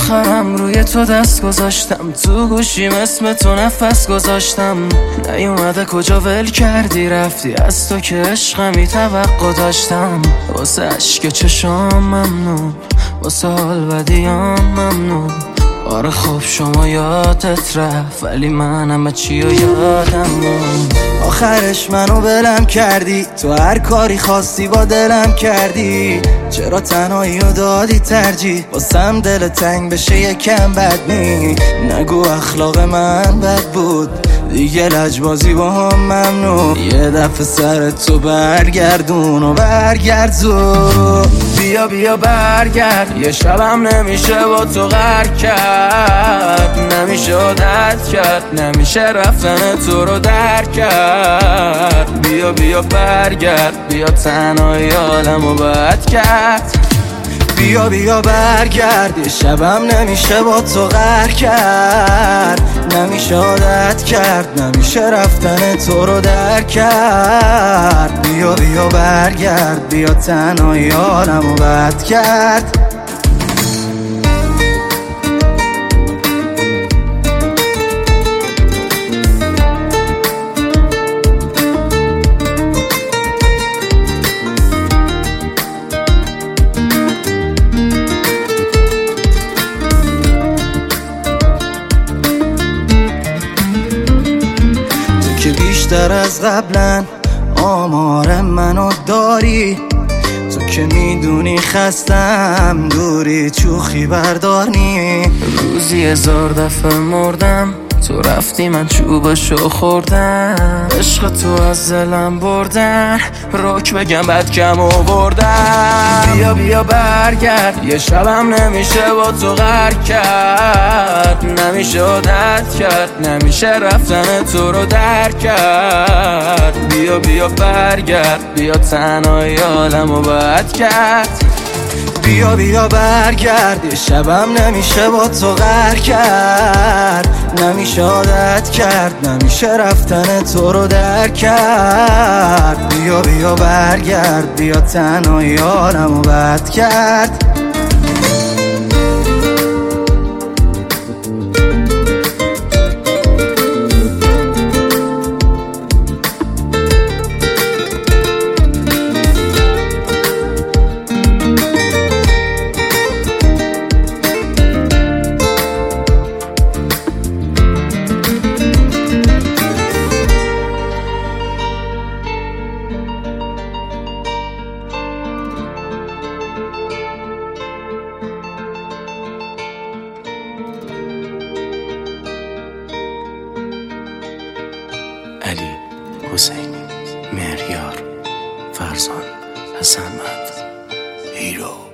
آخرم روی تو دست گذاشتم، تو گوشیم اسم تو نفس گذاشتم. نیومده کجا ول کردی رفتی، از تو که عشقمی توقع داشتم. واسه عشق چشام ممنون، واسه حال بدیام ممنون. آره خب شما یادت رفت، ولی من همه چی رو یادم موند. آخرش منو بلم کردی، تو هر کاری خواستی با دلم کردی. چرا تنهایی رو دادی ترجیح، واسم دل تنگ بشه یکم بد نی. نگو اخلاق من بد بود، دیگه لجبازی با هم ممنون. یه دفعه سر تو برگردون و برگردون. بیا بیا برگرد، یه شبم نمیشه با تو غر کرد. نمیشه عادت کرد، نمیشه رفتن تو رو در کرد. بیا بیا برگرد، بیا تنهایی حالمو بد کرد. بیا بیا برگرد، یه شبم نمیشه با تو غر کرد. نمیشه عادت کرد، نمیشه رفتن تو رو در کرد. بیا بیا برگرد، بیا تنهایی حالمو بد کرد. که بیشتر از قبلا آمار منو داری، تو که میدونی خستم دوری چوخی بردارنی. روزی 1000 دفعه مردم، تو رفتی من چوبشو خوردم. عشق تو از دلم بردن، روک بگم بد کم آوردم. بیا بیا برگرد، یه شبم نمیشه با تو غر کرد. نمیشه عادت کرد، نمیشه رفتن تو رو در کرد. بیا بیا برگرد، بیا تنهایی حالمو بد کرد. بیا بیا برگرد، یه شبم نمیشه با تو غر کرد. نمیشه عادت کرد، نمیشه رفتن تو رو در کرد. بیا بیا برگرد، بیا تنهایی حالمو بد کرد. علی، حسینی، مهریار، فرزان، حسن مند، هیرو.